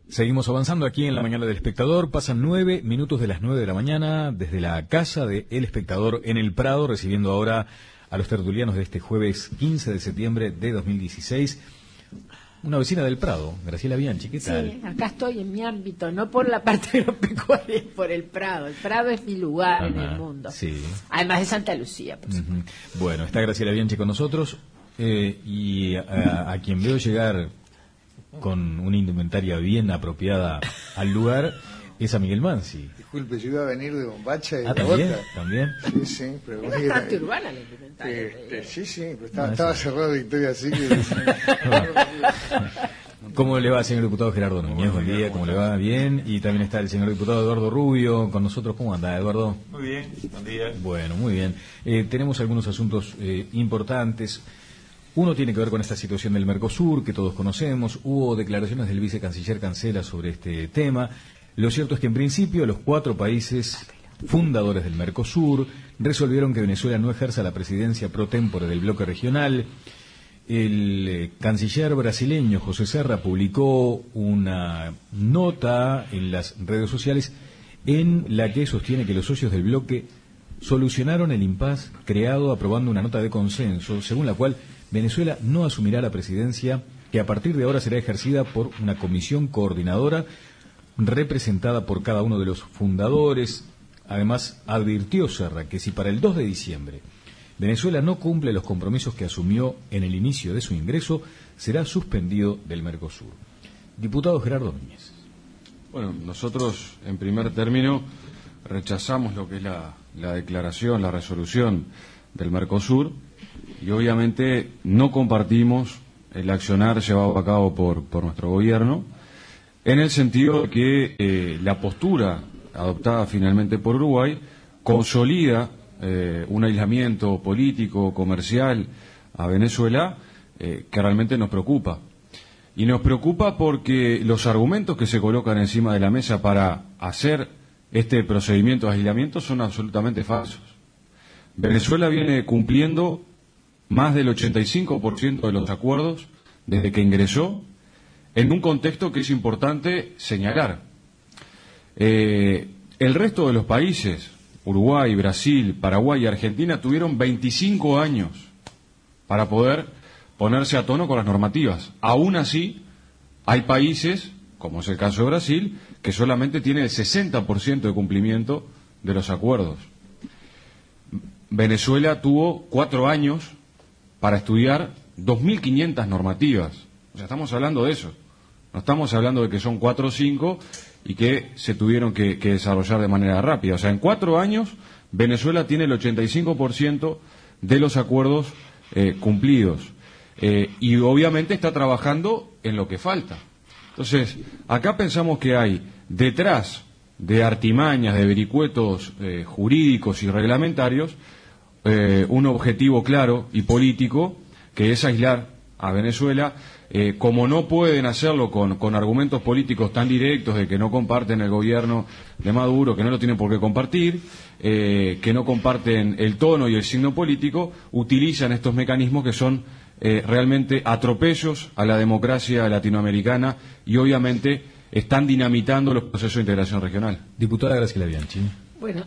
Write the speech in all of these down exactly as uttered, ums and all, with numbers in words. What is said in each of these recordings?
Seguimos avanzando aquí en la mañana del Espectador. Pasan nueve minutos de las nueve de la mañana desde la casa de El Espectador en El Prado, recibiendo ahora a los tertulianos de este jueves quince de septiembre de dos mil dieciséis. Una vecina del Prado, Graciela Bianchi, ¿qué tal? Sí, acá estoy en mi ámbito, no por la parte agropecuaria, es por el Prado. El Prado es mi lugar Ajá, en el mundo. Sí. Además de Santa Lucía, por supuesto. Uh-huh. Bueno, está Graciela Bianchi con nosotros eh, y a, a quien veo llegar con una indumentaria bien apropiada al lugar es a Miguel Mansi. Disculpe, yo iba a venir de Bombacha y ah, de ¿también? Bota. ¿También? Sí, sí. Pero es bastante urbana la indumentaria. Eh, sí, sí, pero estaba, no, estaba cerrado Victoria, así que... ¿Cómo le va, señor diputado Gerardo Núñez? Buen día, ¿cómo le va? Bien. Y también está el señor diputado Eduardo Rubio con nosotros. ¿Cómo anda, Eduardo? Muy bien, buen día. Bueno, muy bien. Eh, tenemos algunos asuntos eh, importantes. Uno tiene que ver con esta situación del Mercosur, que todos conocemos. Hubo declaraciones del vicecanciller Cancela sobre este tema. Lo cierto es que, en principio, los cuatro países fundadores del Mercosur resolvieron que Venezuela no ejerza la presidencia pro tempore del bloque regional. El eh, canciller brasileño José Serra publicó una nota en las redes sociales en la que sostiene que los socios del bloque solucionaron el impasse creado aprobando una nota de consenso, según la cual Venezuela no asumirá la presidencia, que a partir de ahora será ejercida por una comisión coordinadora representada por cada uno de los fundadores. Además, advirtió Serra que si para el dos de diciembre Venezuela no cumple los compromisos que asumió en el inicio de su ingreso, será suspendido del Mercosur. Diputado Gerardo Núñez. Bueno, nosotros, en primer término, rechazamos lo que es la, la declaración, la resolución del Mercosur, y obviamente no compartimos el accionar llevado a cabo por, por nuestro gobierno, en el sentido de que eh, la postura adoptada finalmente por Uruguay consolida eh, un aislamiento político, comercial a Venezuela eh, que realmente nos preocupa. Y nos preocupa porque los argumentos que se colocan encima de la mesa para hacer este procedimiento de aislamiento son absolutamente falsos. Venezuela viene cumpliendo más del ochenta y cinco por ciento de los acuerdos desde que ingresó, en un contexto que es importante señalar. Eh, el resto de los países, Uruguay, Brasil, Paraguay y Argentina, tuvieron veinticinco años para poder ponerse a tono con las normativas. Aún así, hay países, como es el caso de Brasil, que solamente tiene el sesenta por ciento de cumplimiento de los acuerdos. Venezuela tuvo cuatro años para estudiar dos mil quinientas normativas. O sea, estamos hablando de eso. No estamos hablando de que son cuatro o cinco y que se tuvieron que, que desarrollar de manera rápida. O sea, en cuatro años Venezuela tiene el ochenta y cinco por ciento de los acuerdos eh, cumplidos. Eh, y obviamente está trabajando en lo que falta. Entonces, acá pensamos que hay detrás de artimañas, de vericuetos eh, jurídicos y reglamentarios, eh, un objetivo claro y político, que es aislar a Venezuela. Eh, como no pueden hacerlo con, con argumentos políticos tan directos de que no comparten el gobierno de Maduro, que no lo tienen por qué compartir, eh, que no comparten el tono y el signo político, utilizan estos mecanismos que son eh, realmente atropellos a la democracia latinoamericana y obviamente están dinamitando los procesos de integración regional. Diputada Graciela Bianchi. Bueno,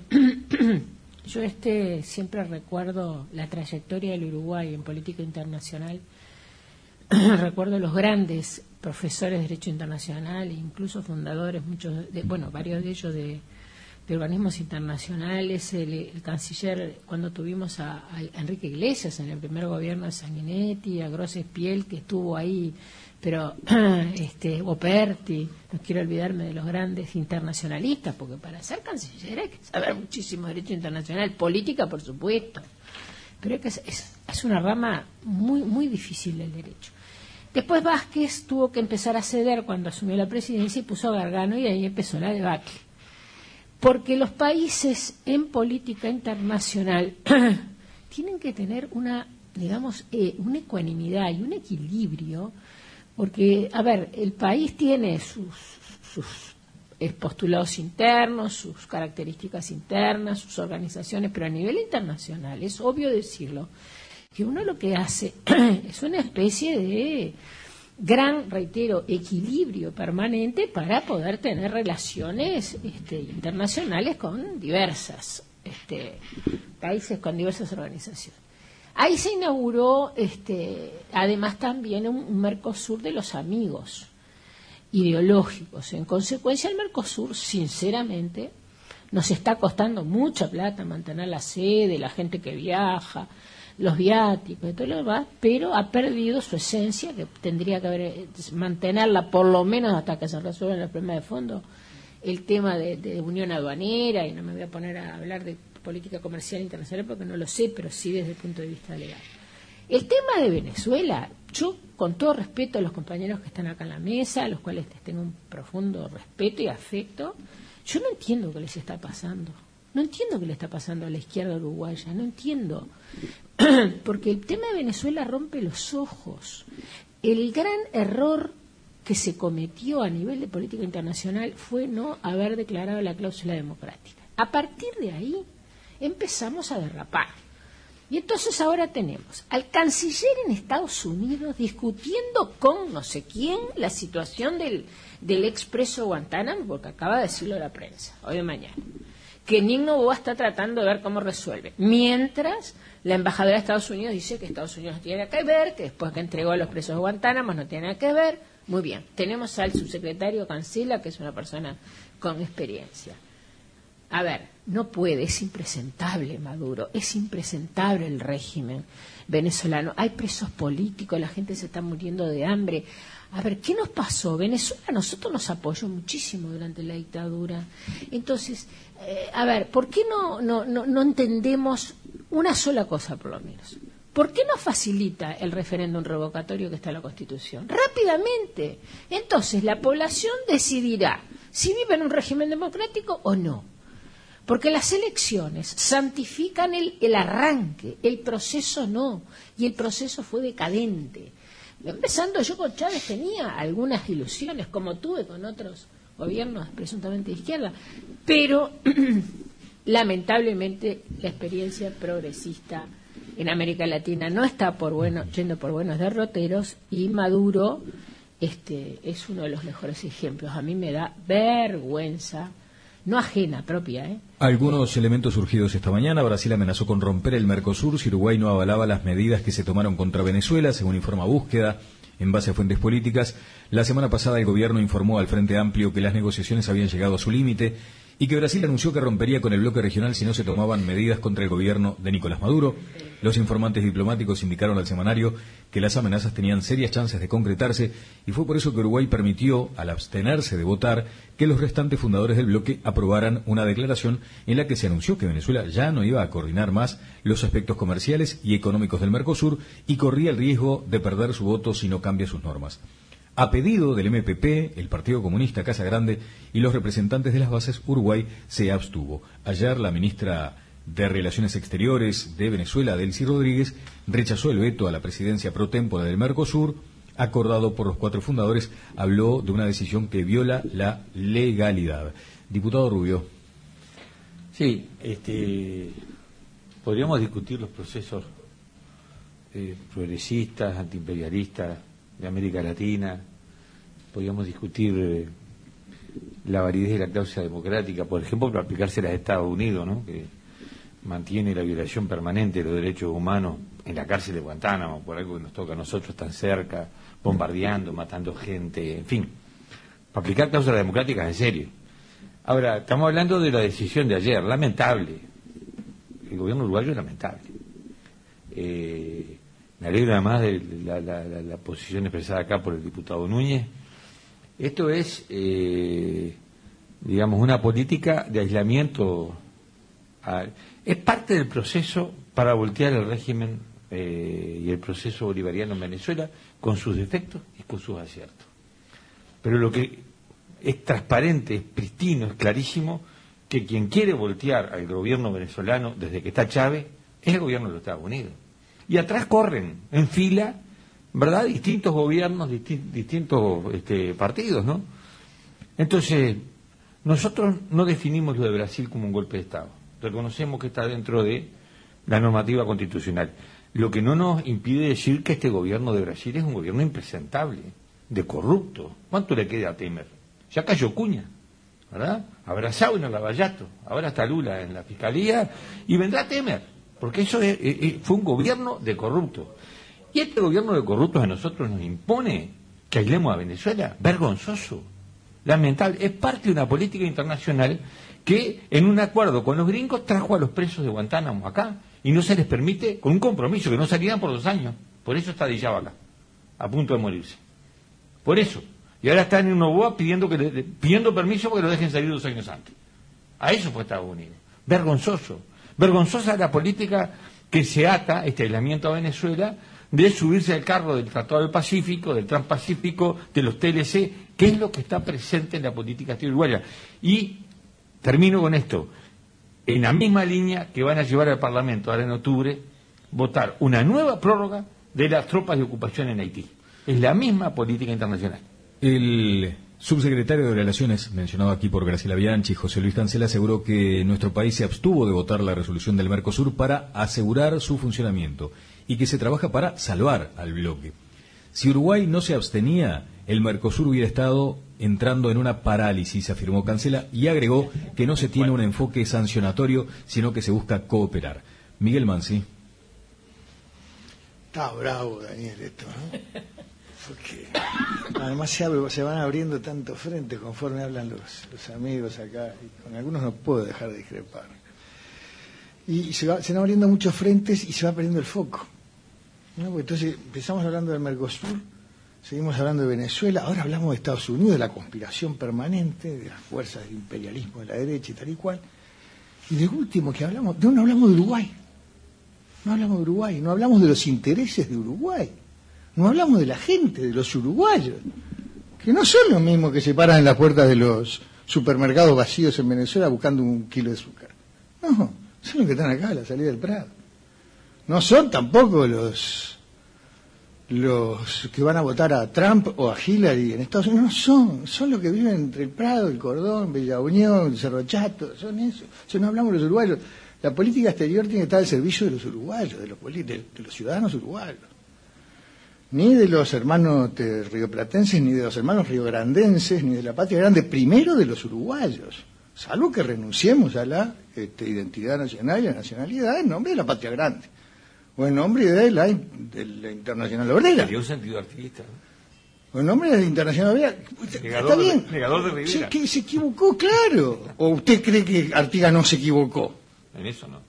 yo este siempre recuerdo la trayectoria del Uruguay en política internacional. Recuerdo los grandes profesores de Derecho Internacional, incluso fundadores, muchos, de, bueno, varios de ellos de, de organismos internacionales, el, el canciller, cuando tuvimos a, a Enrique Iglesias en el primer gobierno de Sanguinetti, a Grosses Piel, que estuvo ahí, pero este Boperti, no quiero olvidarme de los grandes internacionalistas, porque para ser canciller hay que saber muchísimo Derecho Internacional, política por supuesto, pero es, que es, es, es una rama muy, muy difícil del derecho. Después Vázquez tuvo que empezar a ceder cuando asumió la presidencia y puso a Gargano y ahí empezó la debacle. Porque los países en política internacional tienen que tener una, digamos, eh, una ecuanimidad y un equilibrio, porque, a ver, el país tiene sus, sus postulados internos, sus características internas, sus organizaciones, pero a nivel internacional es obvio decirlo, que uno lo que hace es una especie de, gran, reitero, equilibrio permanente para poder tener relaciones este, internacionales con diversas este, países, con diversas organizaciones. Ahí se inauguró, este, además, también un, un Mercosur de los amigos ideológicos. En consecuencia, el Mercosur, sinceramente, nos está costando mucha plata mantener la sede, la gente que viaja, los viáticos y todo lo demás, pero ha perdido su esencia, que tendría que haber, mantenerla por lo menos hasta que se resuelvan los problemas de fondo, el tema de, de unión aduanera, y no me voy a poner a hablar de política comercial internacional porque no lo sé, pero sí desde el punto de vista legal. El tema de Venezuela, yo con todo respeto a los compañeros que están acá en la mesa, a los cuales les tengo un profundo respeto y afecto, yo no entiendo qué les está pasando. No entiendo qué le está pasando a la izquierda uruguaya, no entiendo. Porque el tema de Venezuela rompe los ojos. El gran error que se cometió a nivel de política internacional fue no haber declarado la cláusula democrática. A partir de ahí empezamos a derrapar. Y entonces ahora tenemos al canciller en Estados Unidos discutiendo con no sé quién la situación del, del expreso Guantánamo, porque acaba de decirlo la prensa, hoy de mañana, que Nigno Boa está tratando de ver cómo resuelve. Mientras la embajadora de Estados Unidos dice que Estados Unidos no tiene nada que ver, que después que entregó a los presos de Guantánamo no tiene nada que ver. Muy bien, tenemos al subsecretario Cancela, que es una persona con experiencia. A ver, no puede, es impresentable Maduro, es impresentable el régimen venezolano. Hay presos políticos, la gente se está muriendo de hambre. A ver, ¿qué nos pasó? Venezuela a nosotros nos apoyó muchísimo durante la dictadura. Entonces, eh, a ver, ¿por qué no, no, no, no entendemos una sola cosa por lo menos? ¿Por qué no facilita el referéndum revocatorio que está en la Constitución? Rápidamente. Entonces, la población decidirá si vive en un régimen democrático o no. Porque las elecciones santifican el, el arranque, el proceso no, y el proceso fue decadente. Empezando, yo con Chávez tenía algunas ilusiones, como tuve con otros gobiernos presuntamente de izquierda, pero lamentablemente la experiencia progresista en América Latina no está por bueno, yendo por buenos derroteros, y Maduro este, es uno de los mejores ejemplos. A mí me da vergüenza, no ajena, propia. ¿eh? Algunos elementos surgidos esta mañana. Brasil amenazó con romper el Mercosur si Uruguay no avalaba las medidas que se tomaron contra Venezuela, según informa Búsqueda, en base a fuentes políticas. La semana pasada el gobierno informó al Frente Amplio que las negociaciones habían llegado a su límite y que Brasil anunció que rompería con el bloque regional si no se tomaban medidas contra el gobierno de Nicolás Maduro. Los informantes diplomáticos indicaron al semanario que las amenazas tenían serias chances de concretarse y fue por eso que Uruguay permitió, al abstenerse de votar, que los restantes fundadores del bloque aprobaran una declaración en la que se anunció que Venezuela ya no iba a coordinar más los aspectos comerciales y económicos del Mercosur y corría el riesgo de perder su voto si no cambia sus normas. A pedido del M P P, el Partido Comunista Casa Grande y los representantes de las bases, Uruguay se abstuvo. Ayer la ministra de Relaciones Exteriores de Venezuela, Delcy Rodríguez, rechazó el veto a la presidencia pro tempore del Mercosur, acordado por los cuatro fundadores. Habló de una decisión que viola la legalidad. Diputado Rubio. Sí, este, podríamos discutir los procesos eh, progresistas, antiimperialistas de América Latina, podríamos discutir eh, la validez de la cláusula democrática, por ejemplo, para aplicársela a Estados Unidos, ¿no? Que mantiene la violación permanente de los derechos humanos en la cárcel de Guantánamo, por algo que nos toca a nosotros tan cerca, bombardeando, matando gente, en fin, para aplicar cláusulas democráticas en serio. Ahora, estamos hablando de la decisión de ayer, lamentable, el gobierno uruguayo es lamentable. Eh, me alegro además de la, la, la, la posición expresada acá por el diputado Núñez. Esto es, eh, digamos, una política de aislamiento. A, es parte del proceso para voltear el régimen eh, y el proceso bolivariano en Venezuela, con sus defectos y con sus aciertos. Pero lo que es transparente, es pristino, es clarísimo, que quien quiere voltear al gobierno venezolano desde que está Chávez es el gobierno de los Estados Unidos. Y atrás corren en fila, ¿verdad?, distintos gobiernos, disti- distintos este, partidos, ¿no? Entonces, nosotros no definimos lo de Brasil como un golpe de Estado. Reconocemos que está dentro de la normativa constitucional. Lo que no nos impide decir que este gobierno de Brasil es un gobierno impresentable. de corrupto. ¿Cuánto le queda a Temer? Ya cayó Cuña, ¿verdad? Habrá Saúl en Lavallato, ahora está Lula en la fiscalía y vendrá Temer, porque eso es, es, fue un gobierno de corruptos. Y este gobierno de corruptos a nosotros nos impone que aislemos a Venezuela. Vergonzoso, lamentable. Es parte de una política internacional que en un acuerdo con los gringos trajo a los presos de Guantánamo acá y no se les permite, con un compromiso, que no salieran por dos años. Por eso está Dillaba acá, a punto de morirse. Por eso. Y ahora están en Novoa pidiendo, que le, pidiendo permiso para que lo dejen salir dos años antes. A eso fue Estados Unidos. Vergonzoso. Vergonzosa la política que se ata, este aislamiento a Venezuela, de subirse al carro del Tratado del Pacífico, del Transpacífico, de los T L C, que es lo que está presente en la política exterior uruguaya. Y termino con esto. En la misma línea que van a llevar al Parlamento ahora en octubre, votar una nueva prórroga de las tropas de ocupación en Haití. Es la misma política internacional. El subsecretario de Relaciones, mencionado aquí por Graciela Bianchi, José Luis Cancela, aseguró que nuestro país se abstuvo de votar la resolución del Mercosur para asegurar su funcionamiento y que se trabaja para salvar al bloque. Si Uruguay no se abstenía, el Mercosur hubiera estado entrando en una parálisis, afirmó Cancela, y agregó que no se tiene un enfoque sancionatorio, sino que se busca cooperar. Miguel Mansi. Está bravo, Daniel, esto, ¿no? Porque además se, abre, se van abriendo tantos frentes conforme hablan los, los amigos acá, y con algunos no puedo dejar de discrepar. Y se, va, se van abriendo muchos frentes y se va perdiendo el foco, ¿no? Porque entonces empezamos hablando del Mercosur, seguimos hablando de Venezuela, ahora hablamos de Estados Unidos, de la conspiración permanente, de las fuerzas del imperialismo de la derecha y tal y cual. Y de último que hablamos, de no hablamos de Uruguay. No hablamos de Uruguay, no hablamos de los intereses de Uruguay. No hablamos de la gente, de los uruguayos, que no son los mismos que se paran en las puertas de los supermercados vacíos en Venezuela buscando un kilo de azúcar. No, son los que están acá a la salida del Prado. No son tampoco los los que van a votar a Trump o a Hillary en Estados Unidos. No son, son los que viven entre el Prado, el Cordón, Bella Unión, Cerro Chato, son eso. O sea, no hablamos de los uruguayos. La política exterior tiene que estar al servicio de los uruguayos, de los, de, de los ciudadanos uruguayos. Ni de los hermanos rioplatenses, ni de los hermanos riograndenses, ni de la patria grande, primero de los uruguayos, salvo que renunciemos a la este, identidad nacional y a la nacionalidad en nombre de la patria grande, o en nombre de la, de la Internacional Obrera. Sería un sentido artista, ¿no? O en nombre de la Internacional Obrera. Negador, Está bien. De, negador de Rivera. Se, que se equivocó, claro. ¿O usted cree que Artigas no se equivocó? En eso no.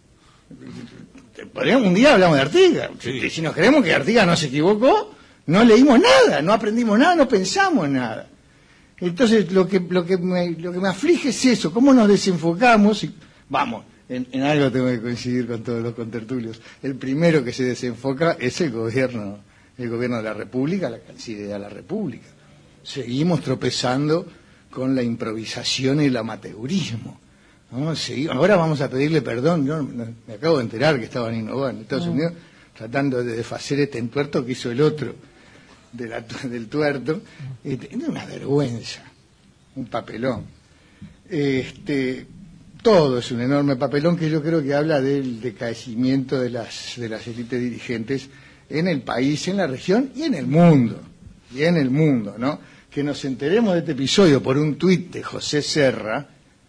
Un día hablamos de Artigas. Sí. Si nos creemos que Artigas no se equivocó, no leímos nada, no aprendimos nada, no pensamos nada. Entonces lo que lo que me, lo que me aflige es eso, cómo nos desenfocamos y vamos, en, en algo tengo que coincidir con todos los contertulios. El primero que se desenfoca es el gobierno, el gobierno de la República, la Cancillería de la República. Seguimos tropezando con la improvisación y el amateurismo. ¿No? Sí, ahora vamos a pedirle perdón. Yo me acabo de enterar que estaban innovando en Estados Unidos tratando de desfacer este entuerto que hizo el otro de la, del tuerto. Es una vergüenza, un papelón. Este, todo es un enorme papelón que yo creo que habla del decaecimiento de las de las élites dirigentes en el país, en la región y en el mundo. Y en el mundo, ¿no? Que nos enteremos de este episodio por un tuit de José Serra.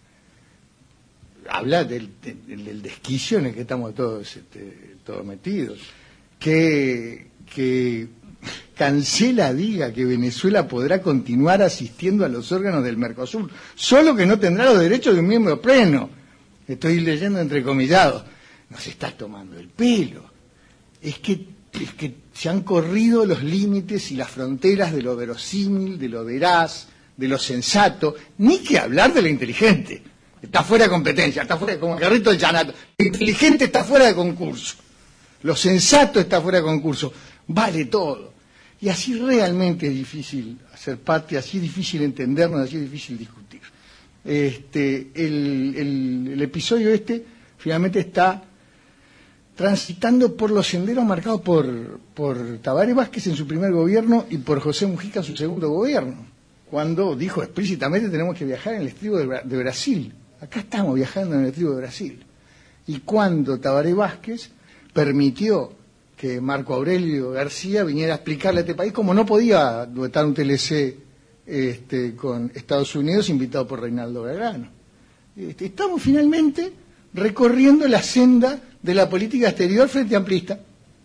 Habla del, del, del desquicio en el que estamos todos, este, todos metidos. Que, que Cancela diga que Venezuela podrá continuar asistiendo a los órganos del Mercosur, solo que no tendrá los derechos de un miembro pleno. Estoy leyendo entrecomillado. Nos está tomando el pelo. Es que, es que se han corrido los límites y las fronteras de lo verosímil, de lo veraz, de lo sensato, ni que hablar de lo inteligente. Está fuera de competencia, está fuera, como el carrito del Chanato. Lo inteligente está fuera de concurso. Lo sensato está fuera de concurso. Vale todo. Y así realmente es difícil hacer patria, así es difícil entendernos, así es difícil discutir. Este, el, el, el episodio este finalmente está transitando por los senderos marcados por, por Tabaré Vázquez en su primer gobierno y por José Mujica en su segundo gobierno, cuando dijo explícitamente tenemos que viajar en el estribo de, de Brasil. Acá estamos viajando en el estribo de Brasil. Y cuando Tabaré Vázquez permitió que Marco Aurelio García viniera a explicarle a este país cómo no podía dotar un T L C este, con Estados Unidos invitado por Reinaldo Belgrano. Este, estamos finalmente recorriendo la senda de la política exterior frente amplista.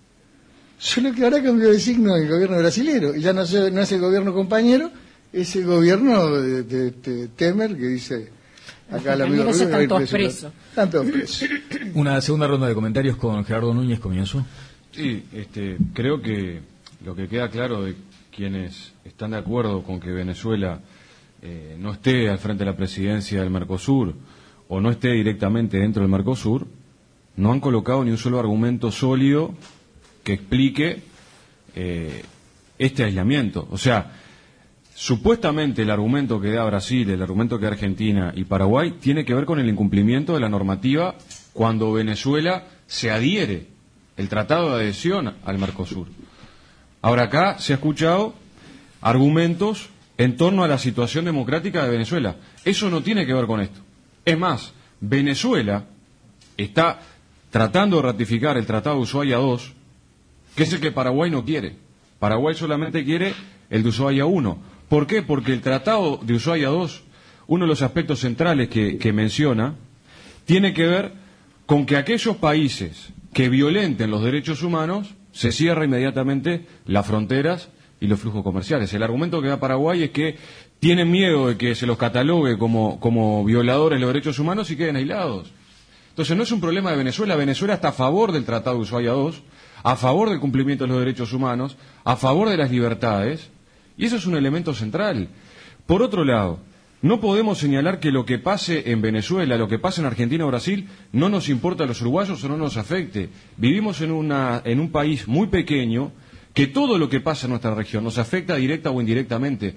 Solo que ahora cambió de signo el gobierno brasilero, y ya no, se, no es el gobierno compañero, es el gobierno de, de, de Temer, que dice acá el amigo Rubio, están todos presos. Están todos presos. Una segunda ronda de comentarios con Gerardo Núñez, comienzo. Sí, este, creo que lo que queda claro de quienes están de acuerdo con que Venezuela eh, no esté al frente de la presidencia del Mercosur o no esté directamente dentro del Mercosur, no han colocado ni un solo argumento sólido que explique eh, este aislamiento. O sea, supuestamente el argumento que da Brasil, el argumento que da Argentina y Paraguay tiene que ver con el incumplimiento de la normativa cuando Venezuela se adhiere el tratado de adhesión al Mercosur. Ahora acá se ha escuchado argumentos en torno a la situación democrática de Venezuela. Eso no tiene que ver con esto. Es más, Venezuela está tratando de ratificar el tratado de Ushuaia dos, que es el que Paraguay no quiere. Paraguay solamente quiere el de Ushuaia uno. ¿Por qué? Porque el tratado de Ushuaia dos, uno de los aspectos centrales que, que menciona, tiene que ver con que aquellos países que violenten los derechos humanos se cierra inmediatamente las fronteras y los flujos comerciales. El argumento que da Paraguay es que tienen miedo de que se los catalogue como, como violadores de los derechos humanos y queden aislados. Entonces no es un problema de Venezuela. Venezuela está a favor del Tratado de Ushuaia dos, a favor del cumplimiento de los derechos humanos, a favor de las libertades, y eso es un elemento central. Por otro lado, no podemos señalar que lo que pase en Venezuela, lo que pase en Argentina o Brasil, no nos importa a los uruguayos o no nos afecte. Vivimos en, una, en un país muy pequeño que todo lo que pasa en nuestra región nos afecta directa o indirectamente.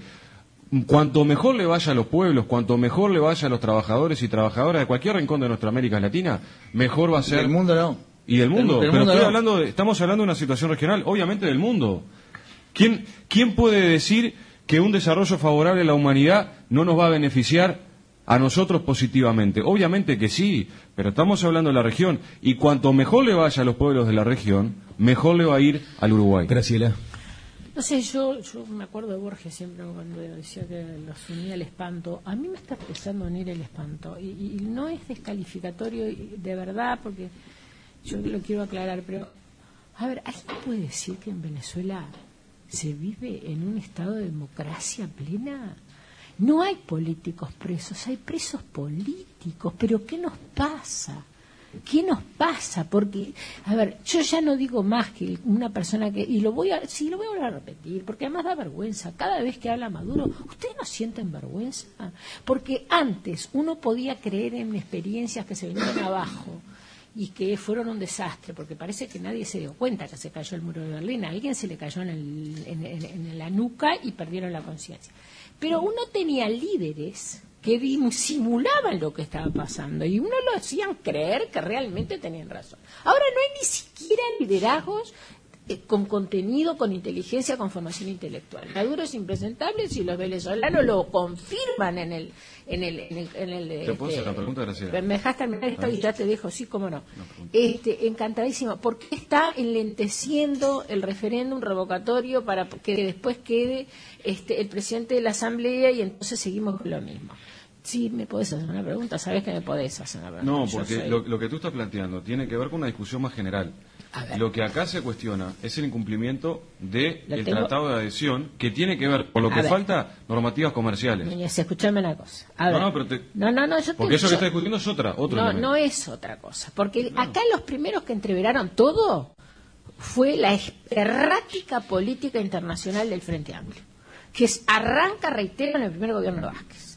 Cuanto mejor le vaya a los pueblos, cuanto mejor le vaya a los trabajadores y trabajadoras de cualquier rincón de nuestra América Latina, mejor va a ser. Del mundo no. Y del mundo. Del, del Pero mundo estoy no. hablando de, estamos hablando de una situación regional, obviamente del mundo. ¿Quién, quién puede decir que un desarrollo favorable a la humanidad no nos va a beneficiar a nosotros positivamente? Obviamente que sí, pero estamos hablando de la región, y cuanto mejor le vaya a los pueblos de la región, mejor le va a ir al Uruguay. Graciela. No sé, yo, yo me acuerdo de Borges siempre cuando decía que los unía el espanto. A mí me está empezando a unir el espanto, y, y no es descalificatorio de verdad, porque yo lo quiero aclarar, pero a ver, ¿alguien puede decir que en Venezuela se vive en un estado de democracia plena? No hay políticos presos, hay presos políticos. ¿Pero qué nos pasa? ¿Qué nos pasa? Porque, a ver, yo ya no digo más que una persona que, y lo voy a, sí, lo voy a volver a repetir, porque además da vergüenza. Cada vez que habla Maduro, ¿ustedes no sienten vergüenza? Porque antes uno podía creer en experiencias que se venían abajo y que fueron un desastre, porque parece que nadie se dio cuenta que se cayó el muro de Berlín. A alguien se le cayó en, el, en, en, en la nuca y perdieron la conciencia. Pero uno tenía líderes que simulaban lo que estaba pasando y uno lo hacían creer que realmente tenían razón. Ahora no hay ni siquiera liderazgos eh, con contenido, con inteligencia, con formación intelectual. Maduro es impresentable si los venezolanos lo confirman en el... En el, en el, en el ¿Te puedo hacer este, una pregunta, Graciela? me dejas terminar esto y ya te dejo, sí, cómo no. Este, encantadísimo. ¿Por qué está enlenteciendo el referéndum revocatorio para que después quede este, el presidente de la Asamblea y entonces seguimos con lo mismo? Sí, me podés hacer una pregunta, sabes que me podés hacer una pregunta. No, Yo porque soy... lo, lo que tú estás planteando tiene que ver con una discusión más general. Lo que acá se cuestiona es el incumplimiento del Lo tengo- tratado de adhesión, que tiene que ver, por lo A que ver. falta, normativas comerciales. Niñez, escúchame una cosa. A No, ver. no, pero te- no, no, no, yo te- Porque eso yo- que está discutiendo es otra, otro No, elemento. no es otra cosa. Porque acá los primeros que entreveraron todo fue la errática política internacional del Frente Amplio, que es- arranca, reitero, en el primer gobierno de Vázquez.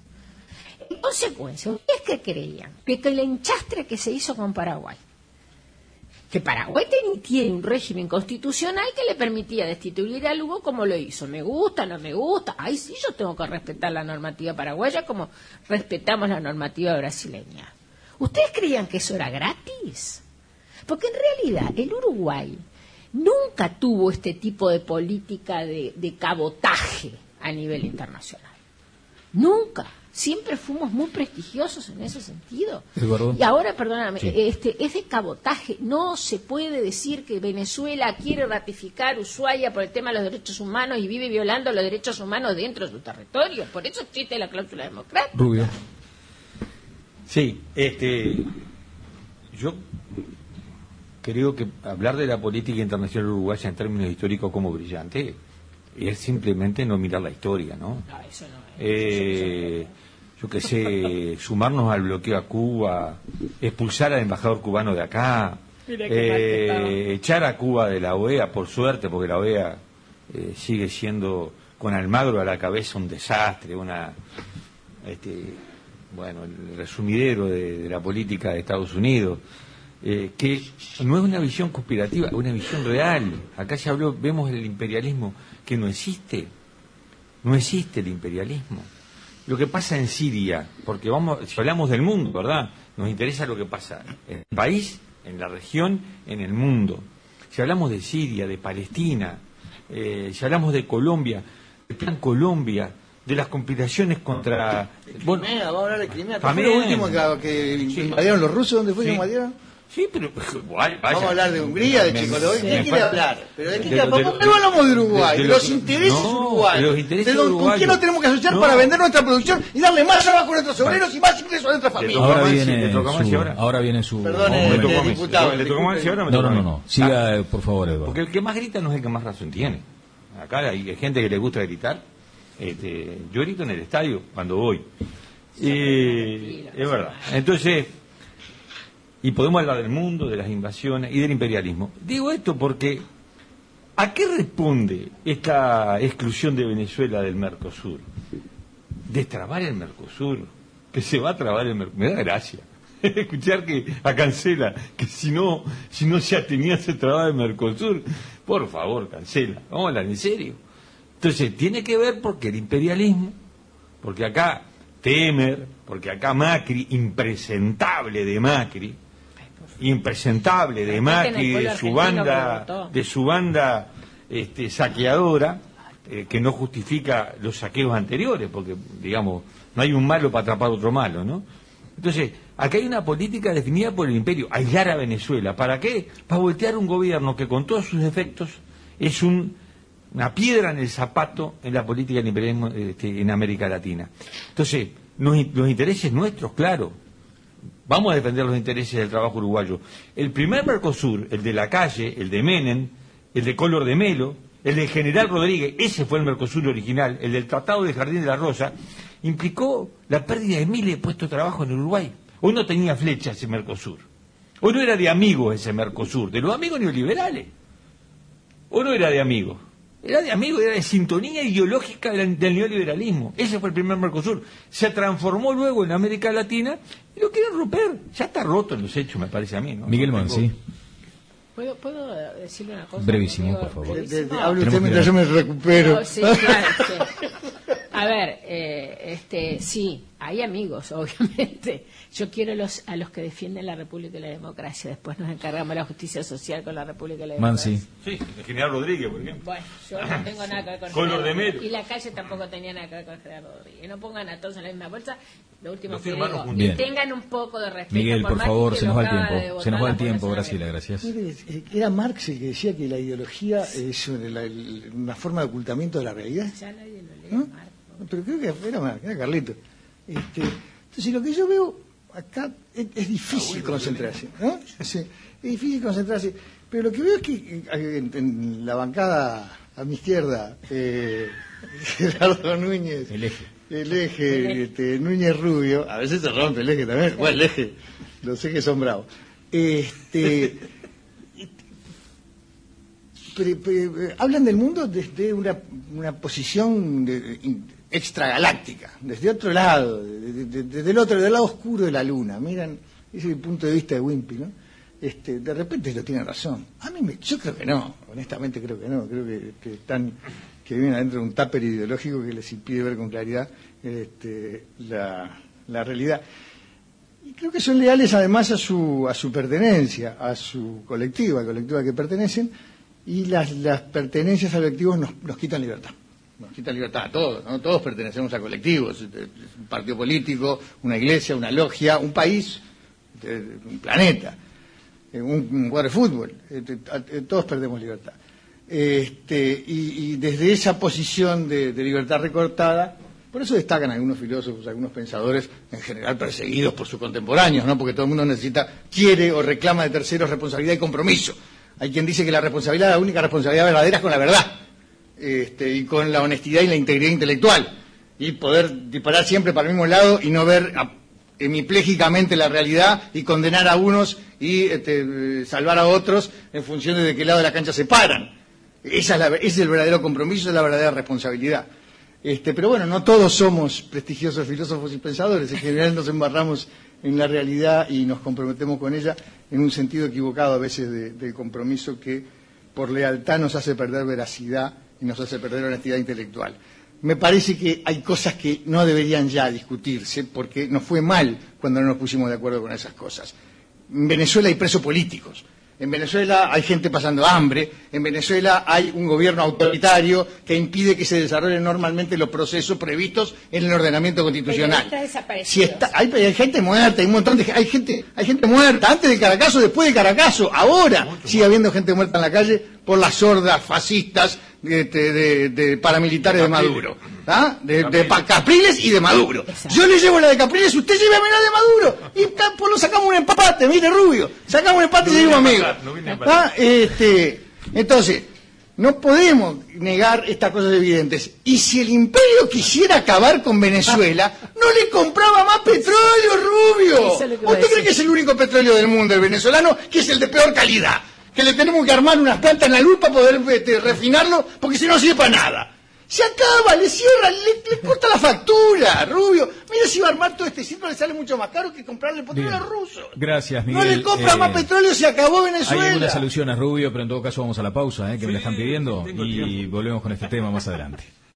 En consecuencia, ¿ustedes qué creían? Que, que el enchastre que se hizo con Paraguay, que Paraguay ten- tiene un régimen constitucional que le permitía destituir a Lugo como lo hizo. Me gusta, no me gusta. Ay, sí, yo tengo que respetar la normativa paraguaya como respetamos la normativa brasileña. ¿Ustedes creían que eso era gratis? Porque en realidad el Uruguay nunca tuvo este tipo de política de, de cabotaje a nivel internacional. Nunca. Siempre fuimos muy prestigiosos en ese sentido. Eduardo. Y ahora, perdóname, Sí. este, es de cabotaje. No se puede decir que Venezuela quiere ratificar Ushuaia por el tema de los derechos humanos y vive violando los derechos humanos dentro de su territorio. Por eso existe la cláusula democrática. Rubio. Sí, este, yo creo que hablar de la política internacional uruguaya en términos históricos como brillante es simplemente no mirar la historia, ¿no? No, eso no es. Eh, yo qué sé, sumarnos al bloqueo a Cuba, expulsar al embajador cubano de acá, Mira qué mal que estaba. eh, echar a Cuba de la O E A, por suerte, porque la O E A eh, sigue siendo, con Almagro a la cabeza, un desastre, una, este, bueno, el resumidero de, de la política de Estados Unidos, eh, que no es una visión conspirativa, es una visión real. Acá se habló, vemos el imperialismo que no existe, no existe el imperialismo. Lo que pasa en Siria, porque vamos, si hablamos del mundo, ¿verdad? Nos interesa lo que pasa en el país, en la región, en el mundo. Si hablamos de Siria, de Palestina, eh, si hablamos de Colombia, del plan Colombia, de las conspiraciones contra... Bueno, Crimea, vamos a hablar de Crimea. ¿Qué fue también. lo último que, que Sí. invadieron los rusos? ¿Dónde fue Sí. que invadieron? Sí, pero vaya, Vamos a hablar de Hungría, de Me- Checoslovaquia. me- ¿Qué me quiere fa- hablar? ¿Pero de qué de quiere lo- hablar? de ¿Por qué lo- no hablamos de Uruguay? de- De de los lo- intereses no, uruguayos. de los intereses De don- ¿Con uruguayos. qué nos tenemos que asociar No. para vender nuestra producción y darle más trabajo a nuestros obreros y más ingresos a nuestra familia? tocó Ahora Mansi, viene, le tocó Mansi su, ahora. ahora viene su... Perdone, No, me este, tocó a mí. diputado, Le tocó a Mansi, ahora me No, tocó no, a no, mí. no. Siga, eh, por favor, Eduardo. Porque el que más grita no es el que más razón tiene. Acá hay gente que le gusta gritar. Este, yo grito en el estadio cuando voy. Y es verdad. Entonces, y podemos hablar del mundo, de las invasiones y del imperialismo. Digo esto porque, ¿a qué responde esta exclusión de Venezuela del Mercosur? Destrabar el Mercosur, que se va a trabar el Mercosur. Me da gracia escuchar que a Cancela, que si no, si no se atenía se trababa el Mercosur. Por favor, Cancela, vamos a hablar en serio. Entonces, tiene que ver porque el imperialismo, porque acá Temer, porque acá Macri, impresentable de Macri, impresentable de Macri, de su banda, de su banda este, saqueadora, eh, que no justifica los saqueos anteriores, porque, digamos, no hay un malo para atrapar otro malo, ¿no? Entonces, acá hay una política definida por el imperio, aislar a Venezuela. ¿Para qué? Para voltear un gobierno que con todos sus defectos es un, una piedra en el zapato en la política del imperialismo este, en América Latina. Entonces, nos, los intereses nuestros, claro, vamos a defender los intereses del trabajo uruguayo. El primer Mercosur, el de la calle, el de Menem, el de Collor de Melo, el del general Rodríguez, ese fue el Mercosur original, el del Tratado de Jardín de la Rosa, implicó la pérdida de miles de puestos de trabajo en Uruguay. Hoy no tenía flecha ese Mercosur. Hoy no era de amigos ese Mercosur, de los amigos neoliberales. Hoy no era de amigos. Era de amigos, era de sintonía ideológica del, del neoliberalismo. Ese fue el primer Mercosur. Se transformó luego en América Latina y lo quieren romper. Ya está roto en los hechos, me parece a mí, ¿no? Miguel No Mansi. tengo- ¿Puedo, ¿Puedo decirle una cosa? Brevísimo, amigo? por favor. De- de- No, Hable Tenemos usted que mientras ir. yo me recupero. no, sí, claro, sí. A ver, eh, este, sí, hay amigos, obviamente. Yo quiero los, a los que defienden la República y la democracia. Después nos encargamos de la justicia social con la República y la democracia. Mansi. Sí, el general Rodríguez, por ejemplo. Bueno, yo no tengo nada que ver con Con Gerardo los de Melo. Rodríguez. Y la calle tampoco tenía nada que ver con Gerardo Rodríguez. No pongan a todos en la misma bolsa. Lo último Los que firmaron digo, juntos. y Bien. tengan un poco de respeto. Miguel, por más favor, que se nos va el lo acaba de tiempo. votar Se nos va el la tiempo, población Graciela, gracias. Mire, eh, Era Marx el que decía que la ideología es una, la- una forma de ocultamiento de la realidad. Ya nadie lo lee, ¿No? Marco. Pero creo que era Marx, era Carlito. Este, entonces, lo que yo veo acá es, es difícil concentrarse, ¿no? Sí, es difícil concentrarse. Pero lo que veo es que eh, en, en la bancada a mi izquierda, eh, Gerardo Núñez, El eje. el eje, este, Núñez Rubio, a veces se rompe el eje también, bueno, el eje, los ejes son bravos. Este, pre- pre- hablan del mundo desde una, una posición de- in- extragaláctica, desde otro lado, de- de- desde el otro, del lado oscuro de la luna. Miran, ese es el punto de vista de Wimpy, ¿no? Este, de repente lo tienen razón. A mí me, yo creo que no, honestamente creo que no, creo que, que están, que viven adentro de un tupper ideológico que les impide ver con claridad este, la, la realidad. Y creo que son leales además a su, a su pertenencia, a su colectivo, al colectivo al que pertenecen, y las, las pertenencias a colectivos nos, nos quitan libertad. nos quita libertad a todos, ¿no? Todos pertenecemos a colectivos, un partido político, una iglesia, una logia, un país, un planeta, un, un jugador de fútbol, todos perdemos libertad. Este, y, y desde esa posición de, de libertad recortada, por eso destacan algunos filósofos, algunos pensadores, en general perseguidos por sus contemporáneos, ¿no? Porque todo el mundo necesita, quiere o reclama de terceros responsabilidad y compromiso. Hay quien dice que la responsabilidad, la única responsabilidad verdadera es con la verdad, este, y con la honestidad y la integridad intelectual, y poder disparar siempre para el mismo lado y no ver a, hemipléjicamente la realidad y condenar a unos y este, salvar a otros en función de qué lado de la cancha se paran. Esa es la, ese es el verdadero compromiso, esa es la verdadera responsabilidad. Este, pero bueno, no todos somos prestigiosos filósofos y pensadores, en general nos embarramos en la realidad y nos comprometemos con ella en un sentido equivocado a veces de, del compromiso que por lealtad nos hace perder veracidad y nos hace perder honestidad intelectual. Me parece que hay cosas que no deberían ya discutirse porque nos fue mal cuando no nos pusimos de acuerdo con esas cosas. En Venezuela hay presos políticos. En Venezuela hay gente pasando hambre, en Venezuela hay un gobierno autoritario que impide que se desarrollen normalmente los procesos previstos en el ordenamiento constitucional. Pero está si está, hay, hay gente muerta, hay un montón de hay gente, hay gente muerta, antes de Caracazo, después de Caracazo, ahora Mucho sigue más. habiendo gente muerta en la calle por las hordas fascistas de, de, de, de paramilitares de, de Maduro, ¿ah? de, de, de Capriles y de Maduro. Exacto. Yo le llevo la de Capriles, usted lleve la de Maduro y pues lo sacamos un empate, mire Rubio, sacamos un empate no y seguimos amigos. No ¿Ah? este, entonces, no podemos negar estas cosas evidentes. Y si el imperio quisiera acabar con Venezuela, no le compraba más petróleo, Rubio. ¿Usted cree que es el único petróleo del mundo, el venezolano, que es el de peor calidad? Que le tenemos que armar unas plantas en la luz para poder este, refinarlo, porque si no sirve para nada. Se acaba, le cierra, le, le corta la factura, Rubio. Mira si va a armar todo este ciclo, le sale mucho más caro que comprarle el petróleo ruso. Gracias, Miguel. No le compra eh, más petróleo, se acabó Venezuela. Hay algunas soluciones, Rubio, pero en todo caso vamos a la pausa, eh, que sí, me la están pidiendo, y volvemos con este tema más adelante.